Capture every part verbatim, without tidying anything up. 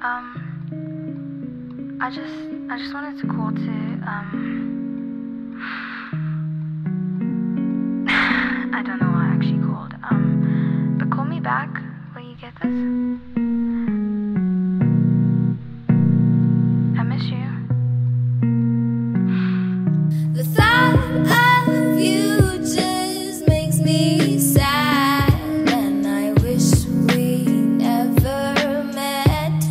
Um, I just, I just wanted to call to, um, I don't know why I actually called, um, but call me back when you get this. I miss you. The thought of you just makes me sad, and I wish we never met.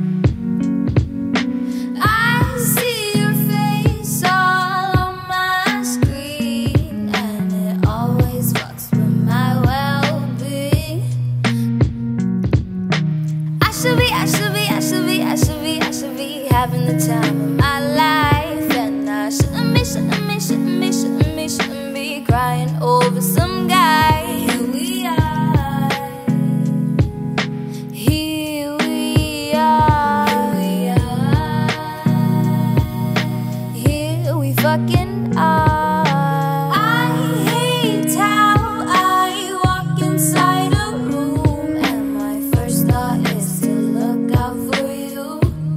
I see your face all on my screen, and it always fucks with my well-being. I should be, I should be, I should be, I should be, I should be having the time of my life, and I shouldn't be, shouldn't be, shouldn't be, shouldn't be, shouldn't be crying over some guy. Here we are, here we are, here we fucking are. I hate how I walk inside a room, and my first thought is to look out for you.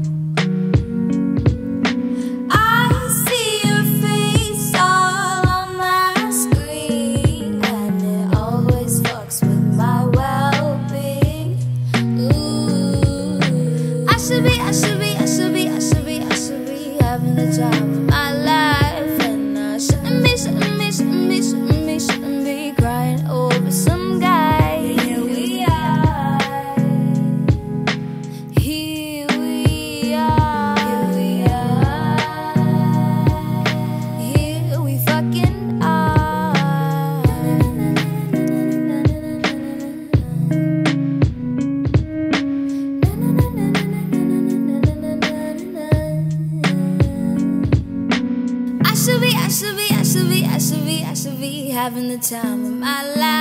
I see your face all on my screen, and it always fucks with my well-being. Ooh, I should be, I should be, I should be, I should be, I should be having the time of my life, and I shouldn't be, shouldn't be, shouldn't be, shouldn't be, shouldn't be crying over some guy. Here we are, here we are, here we are, here we fucking are. I should be, I should be, I should be, I should be, I should be having the time of my life.